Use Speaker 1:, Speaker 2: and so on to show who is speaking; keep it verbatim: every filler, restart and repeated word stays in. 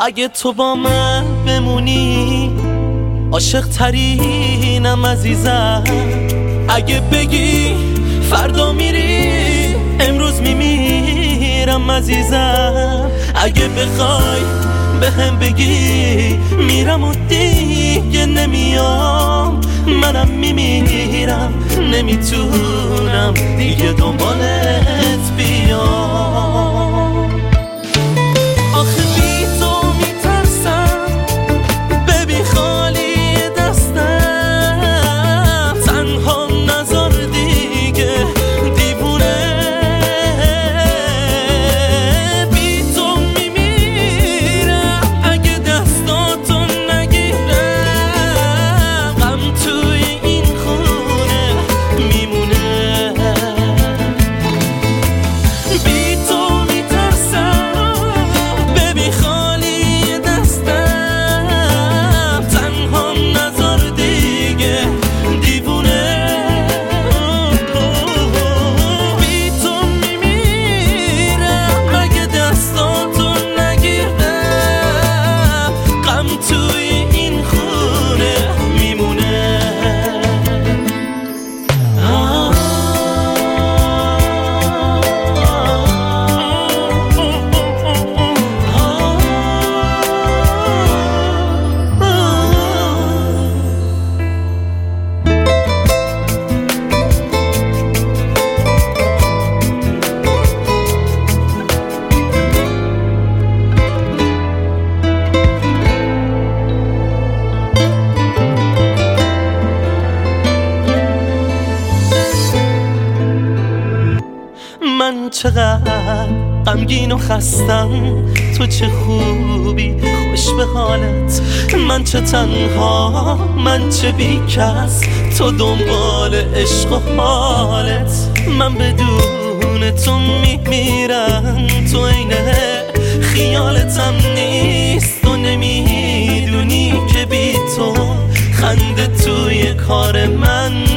Speaker 1: اگه تو با من بمونی عاشق ترینم عزیزم. اگه بگی فردا میری امروز میمیرم عزیزم. اگه بخوای به هم بگی میرم و دیگه نمیام، منم میمیرم نمیتونم دیگه دنبالت بیام. آخه بی تو میترسم ببین خالی دستم، تنها نذار دیگه دیوونه. بی تو میمیرم اگه دستاتو نگیرم، غم توی این خونه میمونه. بی تو میترسم ببین خالی دستم، تنها نذار دیگه دیوونه. بی تو میمیرم اگه دستاتو نگیرم، غم توی این خونه میمونه. من چقدر غمگین و خستم، تو چه خوبی خوش به حالت. من چه تنها من چه بی کس، تو دنبال عشق و حالت. من بدون تو میمیرم، تو عینه خیالتم نیست. تو نمیدونی که بی تو خنده توی کار من